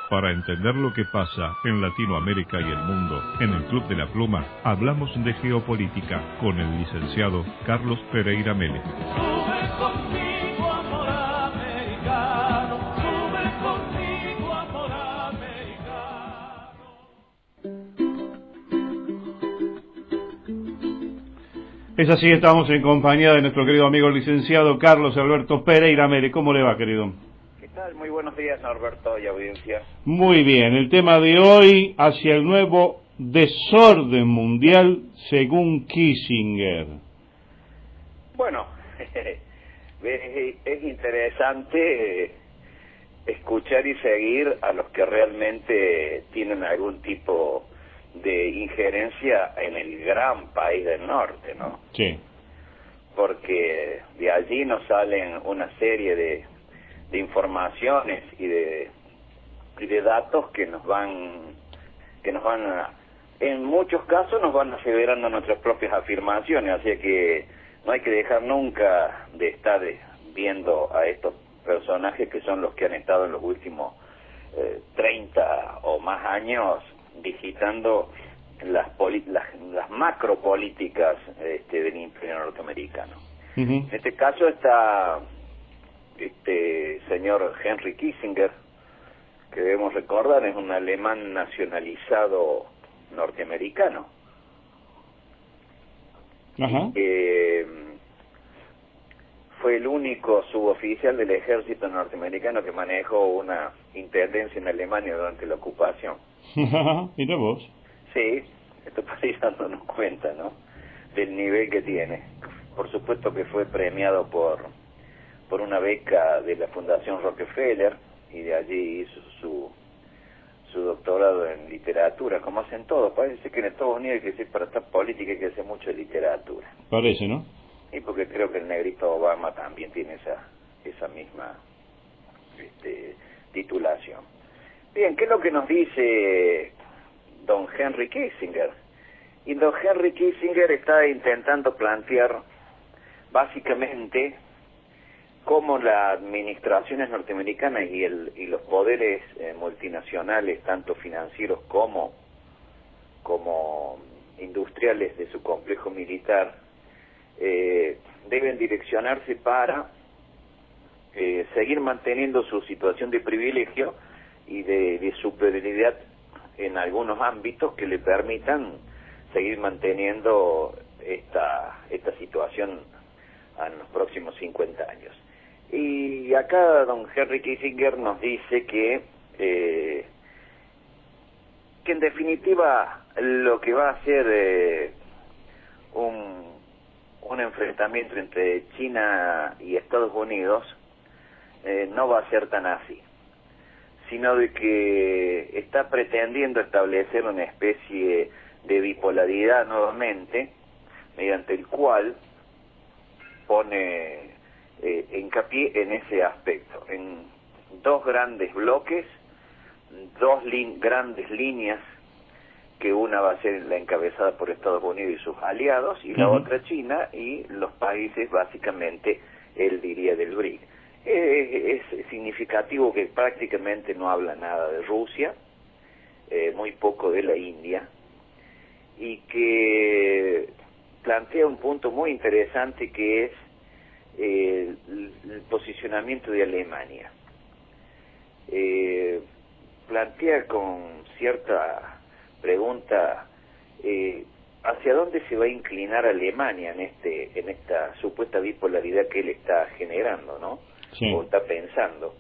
Para entender lo que pasa en Latinoamérica y el mundo, en el Club de la Pluma hablamos de geopolítica con el licenciado Carlos Pereira Mele. Sube conmigo, amor americano, sube conmigo, amor americano. Es así, estamos en compañía de nuestro querido amigo el licenciado Carlos Alberto Pereira Mele. ¿Cómo le va, querido? Muy buenos días, Norberto y audiencia. Muy bien, el tema de hoy, hacia el nuevo desorden mundial según Kissinger. Bueno, es interesante escuchar y seguir a los que realmente tienen algún tipo de injerencia en el gran país del norte, ¿no? Sí. Porque de allí nos salen una serie de informaciones y de datos que nos van en muchos casos nos van aseverando nuestras propias afirmaciones, así que no hay que dejar nunca de estar viendo a estos personajes que son los que han estado en los últimos 30 o más años digitando las macropolíticas del imperio norteamericano. En este caso está señor Henry Kissinger, que debemos recordar es un alemán nacionalizado norteamericano. Ajá. Fue el único suboficial del ejército norteamericano que manejó una intendencia en Alemania durante la ocupación. Mira vos. Sí, esto para ir dándonos cuenta, ¿no?, del nivel que tiene. Por supuesto que fue premiado por una beca de la Fundación Rockefeller, y de allí hizo su doctorado en literatura, como hacen todos. Parece que en Estados Unidos hay que para estar política hay que hacer mucho de literatura. Parece, ¿no? Y porque creo que el negrito Obama también tiene esa misma titulación. Bien, ¿qué es lo que nos dice don Henry Kissinger? Y don Henry Kissinger está intentando plantear básicamente cómo las administraciones norteamericanas y los poderes multinacionales, tanto financieros como industriales de su complejo militar, deben direccionarse para seguir manteniendo su situación de privilegio y de superioridad en algunos ámbitos que le permitan seguir manteniendo esta situación en los próximos 50 años. Y acá don Henry Kissinger nos dice que en definitiva lo que va a ser un enfrentamiento entre China y Estados Unidos no va a ser tan así, sino de que está pretendiendo establecer una especie de bipolaridad nuevamente, mediante el cual pone hincapié en ese aspecto, en dos grandes bloques, dos grandes líneas, que una va a ser la encabezada por Estados Unidos y sus aliados, y la otra China y los países, básicamente, él diría del BRIC. Es significativo que prácticamente no habla nada de Rusia, muy poco de la India, y que plantea un punto muy interesante que es el posicionamiento de Alemania. Plantea con cierta pregunta hacia dónde se va a inclinar Alemania en esta supuesta bipolaridad que él está generando, ¿no? Sí. O está pensando.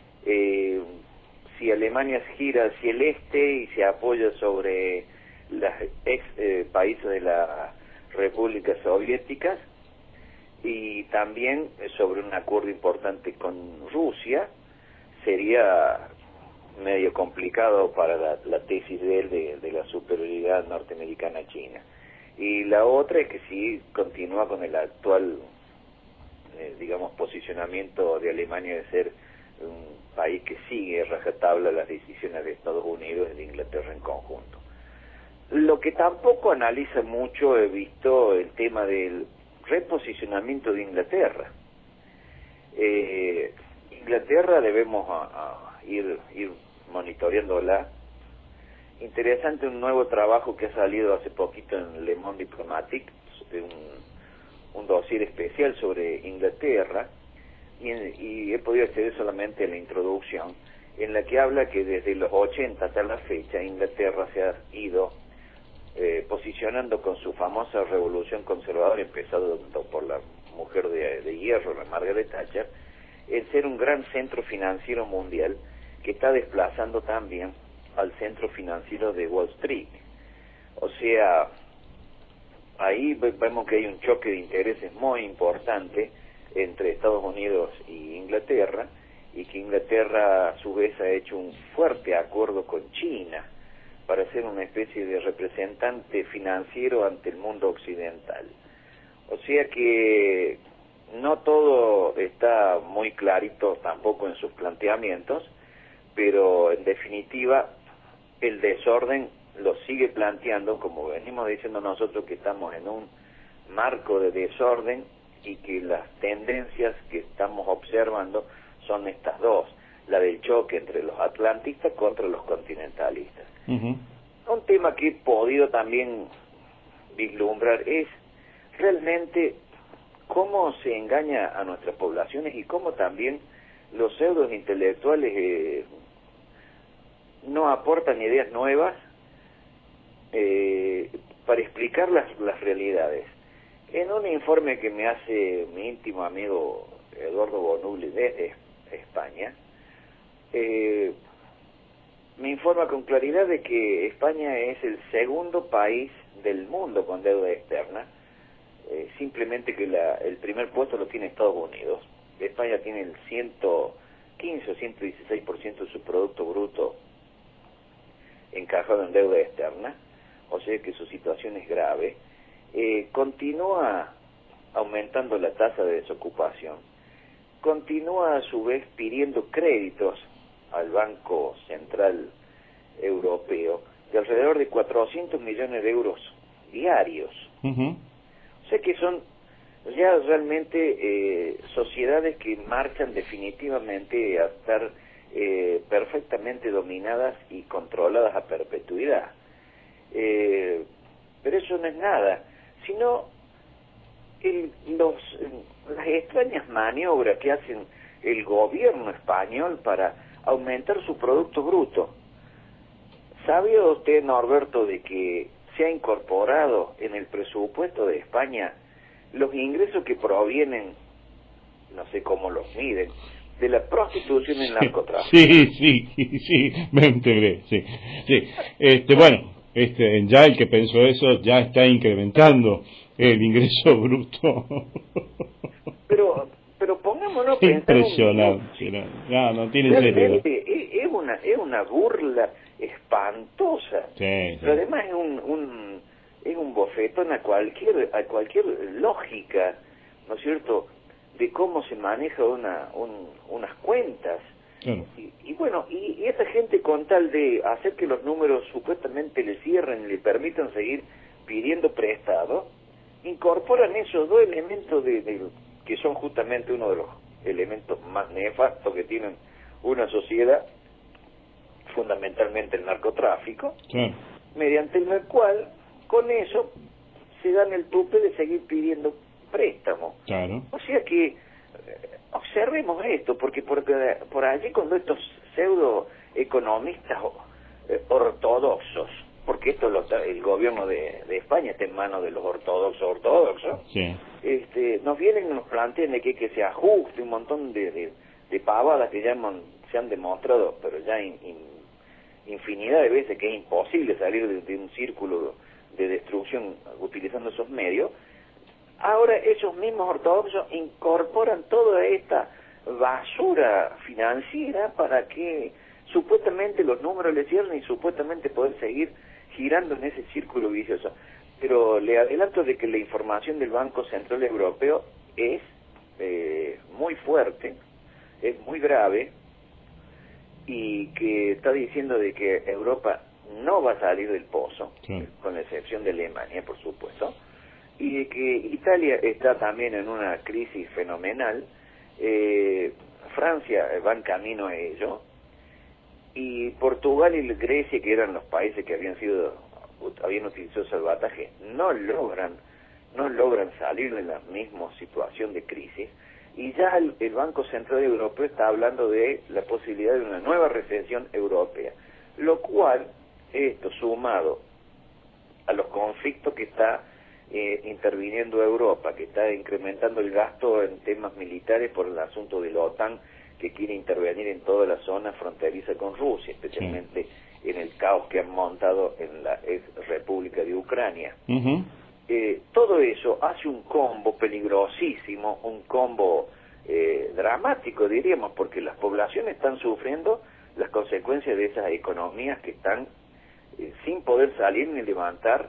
Si Alemania gira hacia el este y se apoya sobre los países de las repúblicas soviéticas, y también sobre un acuerdo importante con Rusia, sería medio complicado para la tesis de él de la superioridad norteamericana china. Y la otra es que si continúa con el actual posicionamiento de Alemania de ser un país que sigue rajatabla las decisiones de Estados Unidos y de Inglaterra en conjunto. Lo que tampoco analiza mucho, he visto el tema del reposicionamiento de Inglaterra. Inglaterra debemos ir monitoreándola. Interesante un nuevo trabajo que ha salido hace poquito en Le Monde Diplomatique, un dossier especial sobre Inglaterra, y he podido acceder solamente a la introducción, en la que habla que desde los 80 hasta la fecha Inglaterra se ha ido posicionando con su famosa revolución conservadora, empezado por la mujer de hierro, la Margaret Thatcher, en ser un gran centro financiero mundial que está desplazando también al centro financiero de Wall Street. O sea, ahí vemos que hay un choque de intereses muy importante entre Estados Unidos y Inglaterra, y que Inglaterra a su vez ha hecho un fuerte acuerdo con China para ser una especie de representante financiero ante el mundo occidental. O sea que no todo está muy clarito tampoco en sus planteamientos, pero en definitiva el desorden lo sigue planteando, como venimos diciendo nosotros, que estamos en un marco de desorden y que las tendencias que estamos observando son estas dos, la del choque entre los atlantistas contra los continentalistas. Un tema que he podido también vislumbrar es realmente cómo se engaña a nuestras poblaciones y cómo también los pseudos intelectuales no aportan ideas nuevas para explicar las realidades. En un informe que me hace mi íntimo amigo Eduardo Bonulli desde España, me informa con claridad de que España es el segundo país del mundo con deuda externa, simplemente que el primer puesto lo tiene Estados Unidos. España tiene el 115 o 116% de su Producto Bruto encajado en deuda externa, o sea que su situación es grave. Continúa aumentando la tasa de desocupación, continúa a su vez pidiendo créditos al Banco Central Europeo de alrededor de 400 millones de euros diarios. O sea que son ya realmente sociedades que marchan definitivamente a estar perfectamente dominadas y controladas a perpetuidad. Pero eso no es nada, sino las extrañas maniobras que hacen el gobierno español para aumentar su Producto Bruto. ¿Sabía usted, Norberto, de que se ha incorporado en el presupuesto de España los ingresos que provienen, no sé cómo los miden, de la prostitución y el narcotráfico? Sí, me enteré, sí. Bueno, ya el que pensó eso ya está incrementando el ingreso bruto. Pero pongámonos a impresionante, no tiene sentido. Es una burla espantosa. Sí. Pero además es un bofetón a cualquier lógica, ¿no es cierto?, de cómo se maneja unas cuentas. Claro. Y bueno, y esa gente, con tal de hacer que los números supuestamente le cierren y le permitan seguir pidiendo prestado, incorporan esos dos elementos que son justamente uno de los elementos más nefastos que tienen una sociedad, fundamentalmente el narcotráfico, Claro. mediante el cual con eso se dan el tupe de seguir pidiendo préstamo. Claro. O sea que observemos esto, porque por allí cuando estos pseudo economistas ortodoxos, porque esto el gobierno de España está en manos de los ortodoxos, Sí. Nos vienen y nos plantean de que se ajuste un montón de pavadas que ya se han demostrado, pero ya infinidad de veces, que es imposible salir de un círculo de destrucción utilizando esos medios. Ahora esos mismos ortodoxos incorporan toda esta basura financiera para que supuestamente los números le cierren y supuestamente poder seguir girando en ese círculo vicioso. Pero le adelanto de que la información del Banco Central Europeo es muy fuerte, es muy grave, y que está diciendo de que Europa no va a salir del pozo, Claro. con la excepción de Alemania, por supuesto, y de que Italia está también en una crisis fenomenal. Francia va en camino a ello, y Portugal y Grecia, que eran los países que habían utilizado salvataje, no logran salir de la misma situación de crisis, y ya el Banco Central Europeo está hablando de la posibilidad de una nueva recesión europea, lo cual, esto sumado a los conflictos que está interviniendo Europa, que está incrementando el gasto en temas militares por el asunto de la OTAN, que quiere intervenir en toda la zona fronteriza con Rusia, especialmente en el caos que han montado en la ex República de Ucrania. Todo eso hace un combo peligrosísimo, un combo dramático, diríamos, porque las poblaciones están sufriendo las consecuencias de esas economías que están sin poder salir ni levantar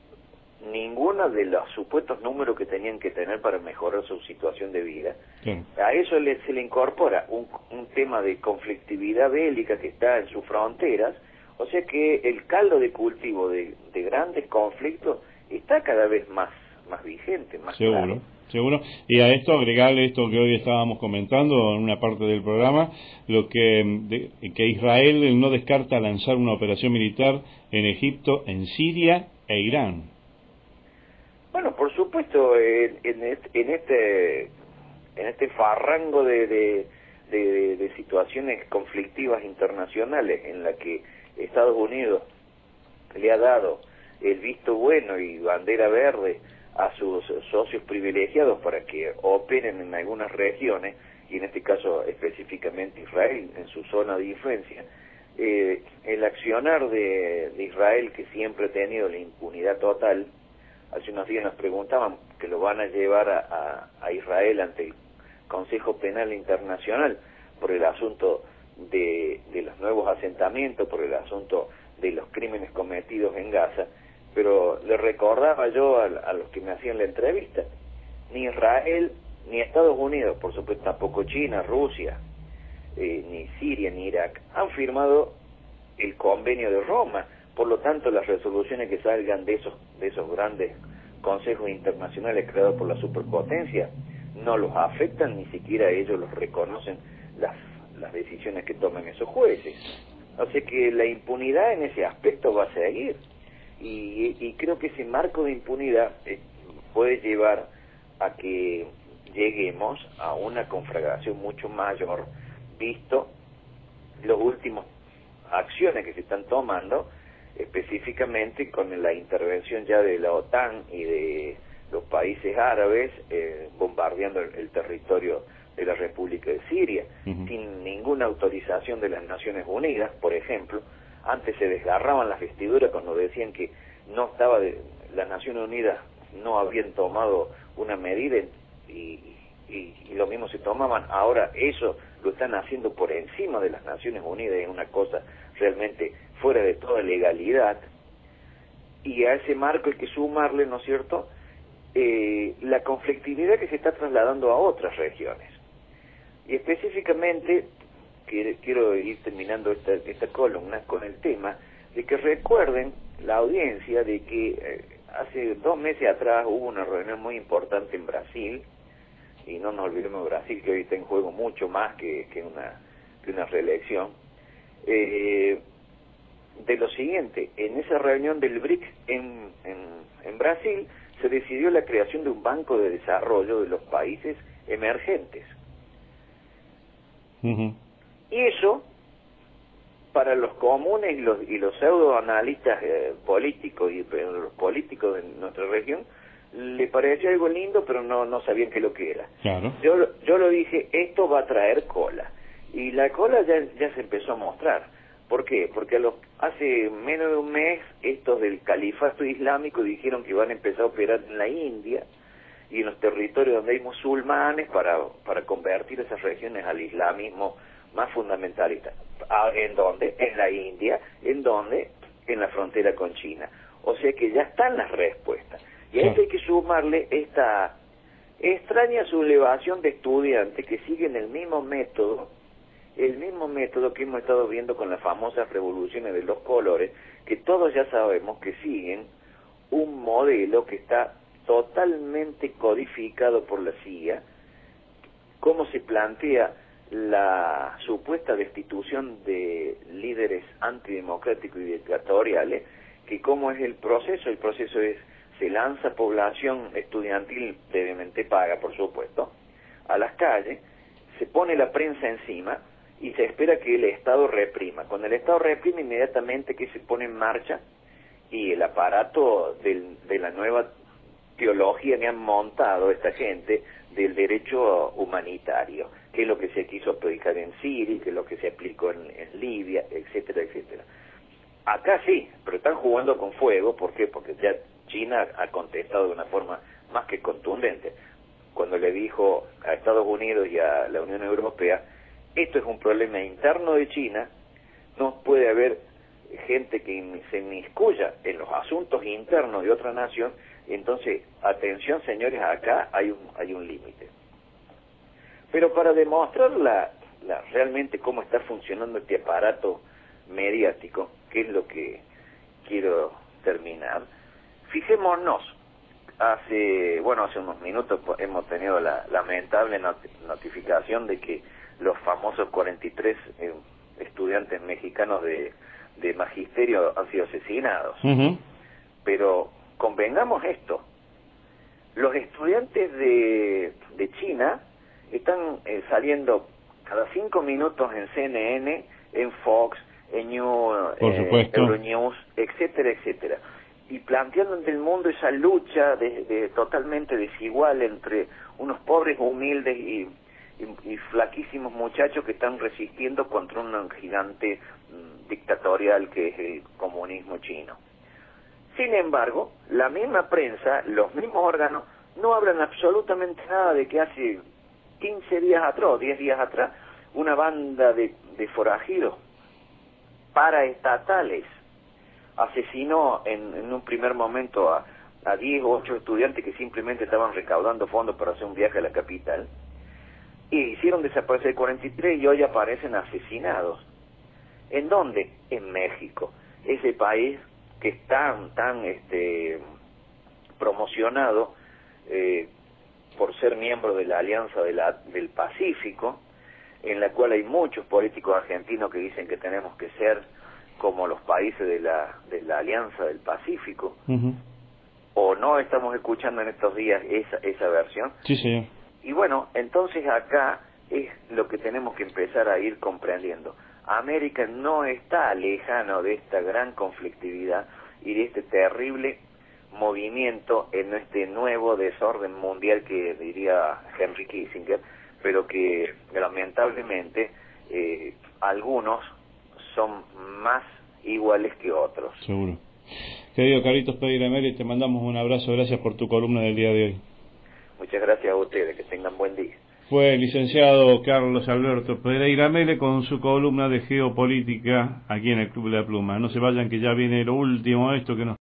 ninguna de los supuestos números que tenían que tener para mejorar su situación de vida. A eso se le incorpora un tema de conflictividad bélica que está en sus fronteras, o sea que el caldo de cultivo de grandes conflictos está cada vez más vigente, más claro. Seguro. Y a esto agregarle esto que hoy estábamos comentando en una parte del programa, lo que Israel no descarta lanzar una operación militar en Egipto, en Siria e Irán. Bueno, por supuesto, en este farrango de situaciones conflictivas internacionales en la que Estados Unidos le ha dado el visto bueno y bandera verde a sus socios privilegiados para que operen en algunas regiones, y en este caso específicamente Israel, en su zona de influencia, el accionar de Israel, que siempre ha tenido la impunidad total. Hace unos días nos preguntaban que lo van a llevar a Israel ante el Consejo Penal Internacional por el asunto de los nuevos asentamientos, por el asunto de los crímenes cometidos en Gaza, pero le recordaba yo a los que me hacían la entrevista, ni Israel, ni Estados Unidos, por supuesto tampoco China, Rusia, ni Siria, ni Irak, han firmado el convenio de Roma. Por lo tanto, las resoluciones que salgan de esos grandes consejos internacionales creados por la superpotencia no los afectan, ni siquiera ellos los reconocen las decisiones que toman esos jueces. O sea que la impunidad en ese aspecto va a seguir, y creo que ese marco de impunidad puede llevar a que lleguemos a una conflagración mucho mayor, visto los últimos acciones que se están tomando, específicamente con la intervención ya de la OTAN y de los países árabes bombardeando el territorio de la República de Siria, sin ninguna autorización de las Naciones Unidas, por ejemplo. Antes se desgarraban las vestiduras cuando decían que las Naciones Unidas no habían tomado una medida, y lo mismo se tomaban. Ahora eso lo están haciendo por encima de las Naciones Unidas, es una cosa realmente fuera de toda legalidad. Y a ese marco hay que sumarle, ¿no es cierto?, la conflictividad que se está trasladando a otras regiones. Y específicamente quiero ir terminando esta columna con el tema de que recuerden la audiencia de que hace 2 meses atrás hubo una reunión muy importante en Brasil, y no nos olvidemos de Brasil, que hoy está en juego mucho más que una reelección, de lo siguiente: en esa reunión del BRIC en Brasil se decidió la creación de un banco de desarrollo de los países emergentes. Y eso, para los comunes y los pseudoanalistas políticos y los políticos de nuestra región, le parecía algo lindo, pero no sabían qué es lo que era. Claro. Yo lo dije, esto va a traer cola. Y la cola ya se empezó a mostrar. ¿Por qué? Porque hace menos de un mes estos del califato islámico dijeron que van a empezar a operar en la India y en los territorios donde hay musulmanes para convertir esas regiones al islamismo más fundamentalista. ¿En dónde? En la India. ¿En dónde? En la frontera con China. O sea que ya están las respuestas. Y a esto hay que sumarle esta extraña sublevación de estudiantes que siguen el mismo método que hemos estado viendo con las famosas revoluciones de los colores, que todos ya sabemos que siguen un modelo que está totalmente codificado por la CIA, cómo se plantea la supuesta destitución de líderes antidemocráticos y dictatoriales, que cómo es el proceso es, se lanza población estudiantil previamente paga, por supuesto, a las calles, se pone la prensa encima y se espera que el Estado reprima. Cuando el Estado reprime, inmediatamente que se pone en marcha y el aparato de la nueva teología que han montado esta gente del derecho humanitario, que es lo que se quiso aplicar en Siria, que es lo que se aplicó en Libia, etcétera, etcétera. Acá sí, pero están jugando con fuego. ¿Por qué? Porque ya China ha contestado de una forma más que contundente, cuando le dijo a Estados Unidos y a la Unión Europea, esto es un problema interno de China, no puede haber gente que se inmiscuya en los asuntos internos de otra nación. Entonces, atención señores, acá hay un límite. Pero para demostrar realmente cómo está funcionando este aparato mediático, que es lo que quiero terminar, fijémonos, hace unos minutos hemos tenido la lamentable notificación de que los famosos 43 estudiantes mexicanos de magisterio han sido asesinados. Pero convengamos esto, los estudiantes de China están saliendo cada 5 minutos en CNN, en Fox, en Euronews, etcétera, etcétera, y planteando ante el mundo esa lucha totalmente desigual entre unos pobres humildes y flaquísimos muchachos que están resistiendo contra un gigante dictatorial que es el comunismo chino. Sin embargo, la misma prensa, los mismos órganos, no hablan absolutamente nada de que hace 15 días atrás o 10 días atrás una banda de forajidos paraestatales asesinó en un primer momento a 10 o 8 estudiantes que simplemente estaban recaudando fondos para hacer un viaje a la capital, y hicieron desaparecer 43 y hoy aparecen asesinados. ¿En dónde? En México, ese país que es tan promocionado por ser miembro de la Alianza del Pacífico, en la cual hay muchos políticos argentinos que dicen que tenemos que ser como los países de la Alianza del Pacífico. ¿O no estamos escuchando en estos días esa versión? Sí, señor. Y bueno, entonces acá es lo que tenemos que empezar a ir comprendiendo. América no está lejano de esta gran conflictividad y de este terrible movimiento en este nuevo desorden mundial que diría Henry Kissinger, pero que lamentablemente algunos son más iguales que otros. Seguro. Querido Carlitos Pereira Mele, te mandamos un abrazo, gracias por tu columna del día de hoy. Muchas gracias a ustedes, que tengan buen día. Fue el licenciado Carlos Alberto Pereira Mele con su columna de geopolítica aquí en el Club de la Pluma. No se vayan, que ya viene lo último, esto que nos